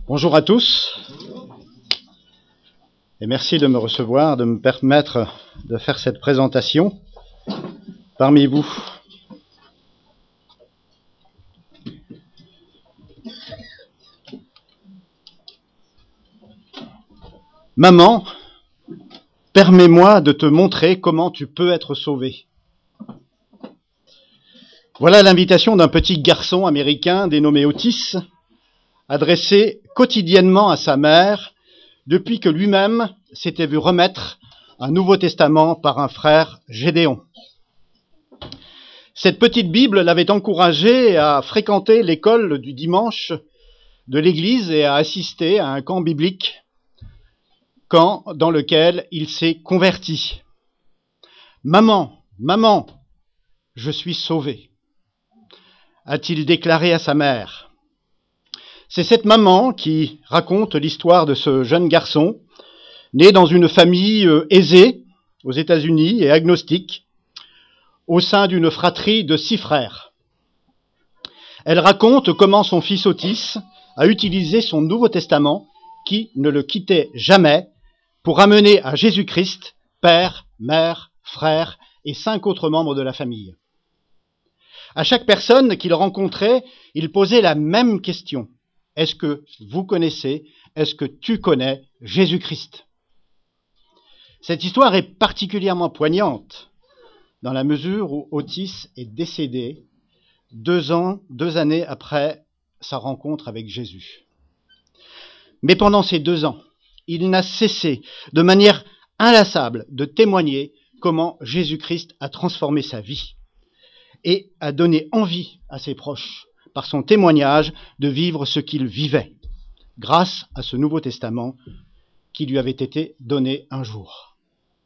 Bonjour à tous et merci de me recevoir, de me permettre de faire cette présentation parmi vous. Maman, permets-moi de te montrer comment tu peux être sauvé. Voilà l'invitation d'un petit garçon américain dénommé Otis, adressé quotidiennement à sa mère depuis que lui-même s'était vu remettre un Nouveau Testament par un frère Gédéon. Cette petite Bible l'avait encouragé à fréquenter l'école du dimanche de l'église et à assister à un camp biblique, camp dans lequel il s'est converti. Maman, je suis sauvé, a-t-il déclaré à sa mère. C'est cette maman qui raconte l'histoire de ce jeune garçon, né dans une famille aisée aux États-Unis et agnostique, au sein d'une fratrie de 6 frères. Elle raconte comment son fils Otis a utilisé son Nouveau Testament, qui ne le quittait jamais, pour amener à Jésus-Christ, père, mère, frère et 5 autres membres de la famille. À chaque personne qu'il rencontrait, il posait la même question. Est-ce que vous connaissez, est-ce que tu connais Jésus-Christ ? Cette histoire est particulièrement poignante dans la mesure où Otis est décédé 2 années après sa rencontre avec Jésus. Mais pendant ces 2 ans, il n'a cessé de manière inlassable de témoigner comment Jésus-Christ a transformé sa vie et a donné envie à ses proches, par son témoignage, de vivre ce qu'il vivait, grâce à ce Nouveau Testament qui lui avait été donné un jour.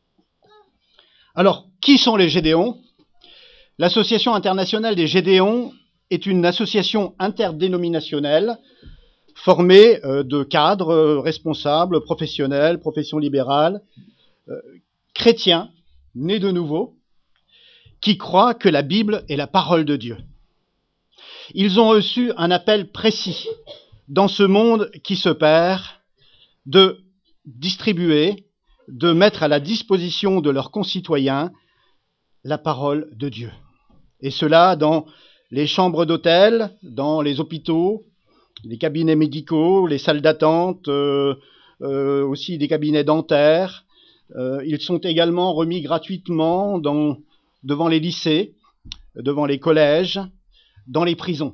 Alors, qui sont les Gédéons ? L'Association internationale des Gédéons est une association interdénominationnelle formée de cadres responsables, professionnels, professions libérales, chrétiens, nés de nouveau, qui croient que la Bible est la parole de Dieu. Ils ont reçu un appel précis dans ce monde qui se perd de distribuer, de mettre à la disposition de leurs concitoyens la parole de Dieu. Et cela dans les chambres d'hôtel, dans les hôpitaux, les cabinets médicaux, les salles d'attente, aussi des cabinets dentaires. Ils sont également remis gratuitement devant les lycées, devant les collèges, dans les prisons.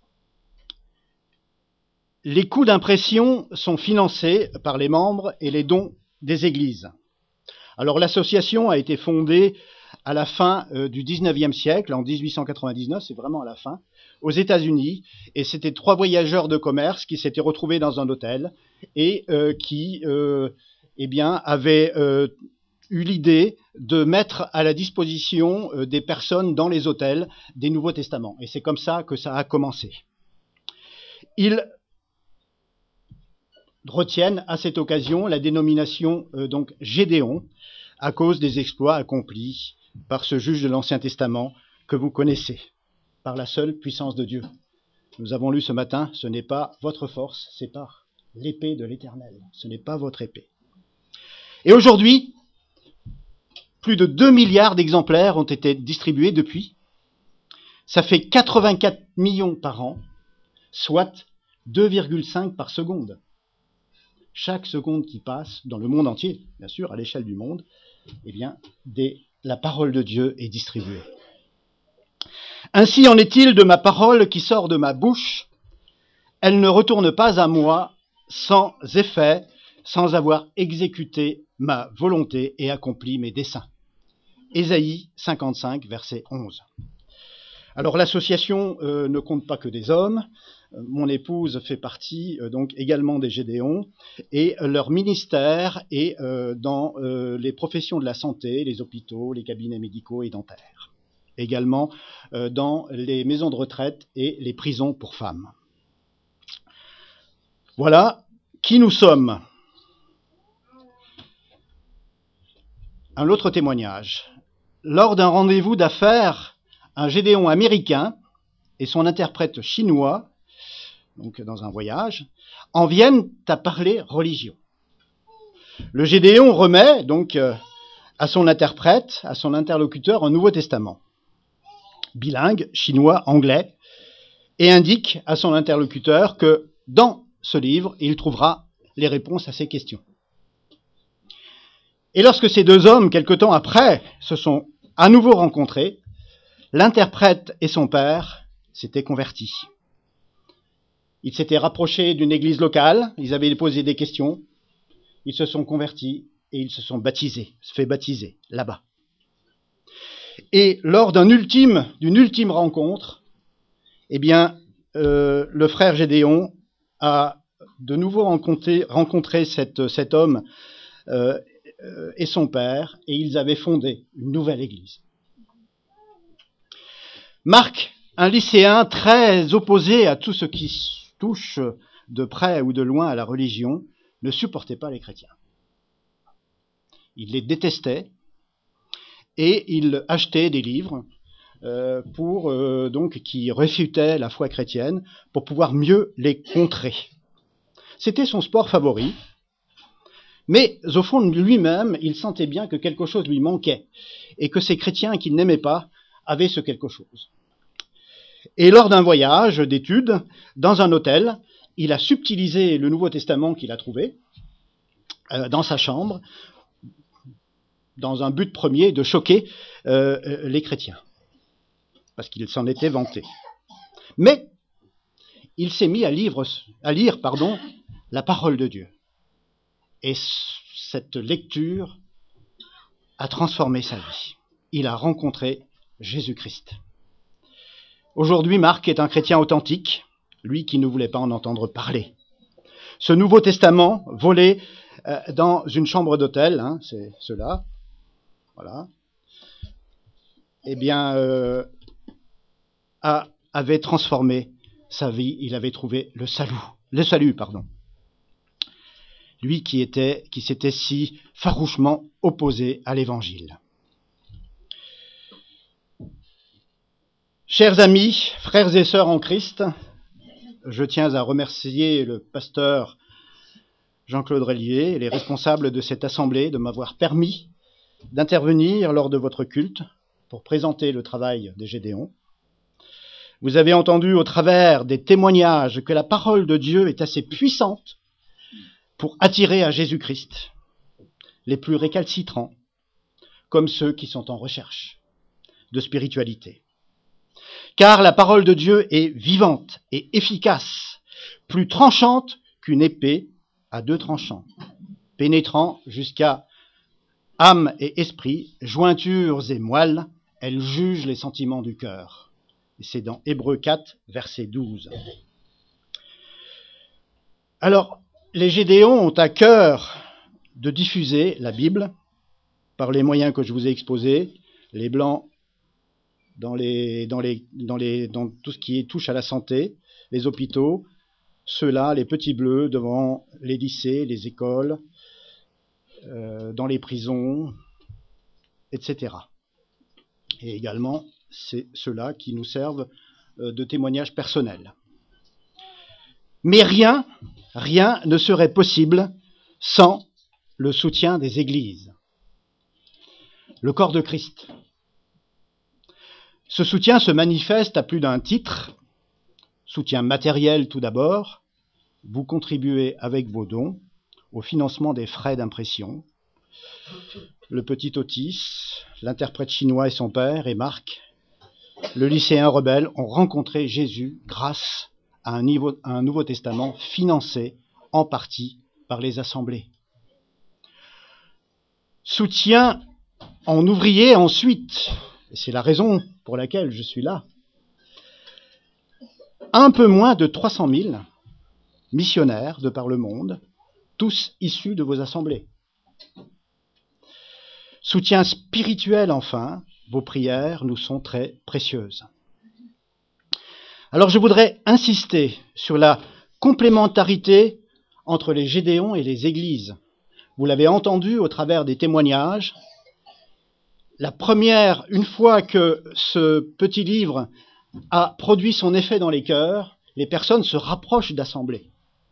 Les coûts d'impression sont financés par les membres et les dons des églises. Alors l'association a été fondée à la fin du 19e siècle, en 1899, c'est vraiment à la fin, aux États-Unis, et c'était 3 voyageurs de commerce qui s'étaient retrouvés dans un hôtel et qui avaient eu l'idée de mettre à la disposition des personnes dans les hôtels des Nouveaux Testaments. Et c'est comme ça que ça a commencé. Ils retiennent à cette occasion la dénomination donc Gédéon, à cause des exploits accomplis par ce juge de l'Ancien Testament que vous connaissez, par la seule puissance de Dieu. Nous avons lu ce matin, ce n'est pas votre force, c'est par l'épée de l'Éternel. Ce n'est pas votre épée. Et aujourd'hui, plus de 2 milliards d'exemplaires ont été distribués depuis. Ça fait 84 millions par an, soit 2,5 par seconde. Chaque seconde qui passe, dans le monde entier, bien sûr, à l'échelle du monde, la parole de Dieu est distribuée. Ainsi en est-il de ma parole qui sort de ma bouche. Elle ne retourne pas à moi sans effet, sans avoir exécuté ma volonté et accompli mes desseins. Ésaïe 55, verset 11. Alors l'association ne compte pas que des hommes. Mon épouse fait partie donc également des Gédéons, et leur ministère est dans les professions de la santé, les hôpitaux, les cabinets médicaux et dentaires. Également dans les maisons de retraite et les prisons pour femmes. Voilà qui nous sommes. Un autre témoignage. Lors d'un rendez-vous d'affaires, un Gédéon américain et son interprète chinois donc dans un voyage, en viennent à parler religion. Le Gédéon remet donc à son interprète, à son interlocuteur, un Nouveau Testament, bilingue, chinois, anglais, et indique à son interlocuteur que dans ce livre, il trouvera les réponses à ces questions. Et lorsque ces deux hommes, quelque temps après, se sont à nouveau rencontrés, l'interprète et son père s'étaient convertis. Ils s'étaient rapprochés d'une église locale, ils avaient posé des questions, ils se sont convertis et ils se sont fait baptiser là-bas. Et lors d'une ultime rencontre, eh bien, le frère Gédéon a de nouveau rencontré cet homme et son père, et ils avaient fondé une nouvelle église. Marc, un lycéen très opposé à tout ce qui touche de près ou de loin à la religion, ne supportait pas les chrétiens. Il les détestait et il achetait des livres qui réfutaient la foi chrétienne pour pouvoir mieux les contrer. C'était son sport favori, mais au fond de lui-même, il sentait bien que quelque chose lui manquait et que ces chrétiens qu'il n'aimait pas avaient ce quelque chose. Et lors d'un voyage d'études, dans un hôtel, il a subtilisé le Nouveau Testament qu'il a trouvé dans sa chambre, dans un but premier de choquer les chrétiens, parce qu'il s'en était vanté. Mais il s'est mis à lire la parole de Dieu. Et cette lecture a transformé sa vie. Il a rencontré Jésus-Christ. Aujourd'hui, Marc est un chrétien authentique, lui qui ne voulait pas en entendre parler. Ce Nouveau Testament, volé dans une chambre d'hôtel, c'est cela, voilà, eh bien, avait transformé sa vie. Il avait trouvé le salut. Lui qui s'était si farouchement opposé à l'Évangile. Chers amis, frères et sœurs en Christ, je tiens à remercier le pasteur Jean-Claude Rélier et les responsables de cette assemblée de m'avoir permis d'intervenir lors de votre culte pour présenter le travail des Gédéons. Vous avez entendu au travers des témoignages que la parole de Dieu est assez puissante pour attirer à Jésus-Christ les plus récalcitrants, comme ceux qui sont en recherche de spiritualité. Car la parole de Dieu est vivante et efficace, plus tranchante qu'une épée à deux tranchants, pénétrant jusqu'à âme et esprit, jointures et moelles, elle juge les sentiments du cœur. C'est dans Hébreux 4, verset 12. Alors, les Gédéons ont à cœur de diffuser la Bible par les moyens que je vous ai exposés, les blancs dans tout ce qui touche à la santé, les hôpitaux, ceux-là, les petits bleus devant les lycées, les écoles, dans les prisons, etc. Et également, c'est ceux-là qui nous servent de témoignages personnels. Mais rien ne serait possible sans le soutien des églises, le corps de Christ. Ce soutien se manifeste à plus d'un titre. Soutien matériel tout d'abord. Vous contribuez avec vos dons au financement des frais d'impression. Le petit Otis, l'interprète chinois et son père, et Marc, le lycéen rebelle, ont rencontré Jésus grâce à un Nouveau Testament financé en partie par les assemblées. Soutien en ouvrier ensuite, et c'est la raison pour laquelle je suis là, un peu moins de 300 000 missionnaires de par le monde, tous issus de vos assemblées. Soutien spirituel enfin, vos prières nous sont très précieuses. Alors je voudrais insister sur la complémentarité entre les Gédéons et les églises. Vous l'avez entendu au travers des témoignages. La première, une fois que ce petit livre a produit son effet dans les cœurs, les personnes se rapprochent d'assemblées.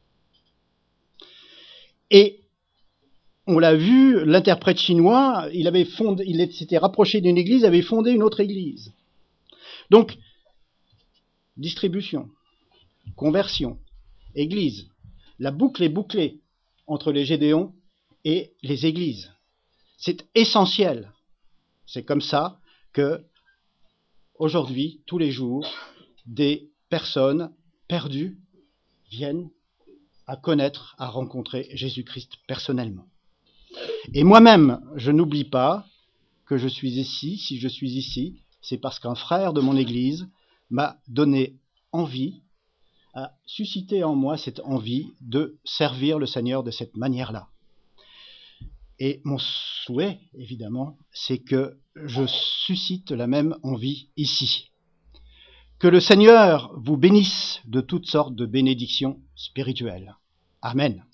Et on l'a vu, l'interprète chinois, il s'était rapproché d'une église, avait fondé une autre église. Donc, distribution, conversion, église, la boucle est bouclée entre les Gédéons et les églises. C'est essentiel. C'est comme ça que, aujourd'hui, tous les jours, des personnes perdues viennent à connaître, à rencontrer Jésus-Christ personnellement. Et moi-même, je n'oublie pas que je suis ici. Si je suis ici, c'est parce qu'un frère de mon Église m'a donné envie, a suscité en moi cette envie de servir le Seigneur de cette manière-là. Et mon souhait, évidemment, c'est que je suscite la même envie ici. Que le Seigneur vous bénisse de toutes sortes de bénédictions spirituelles. Amen.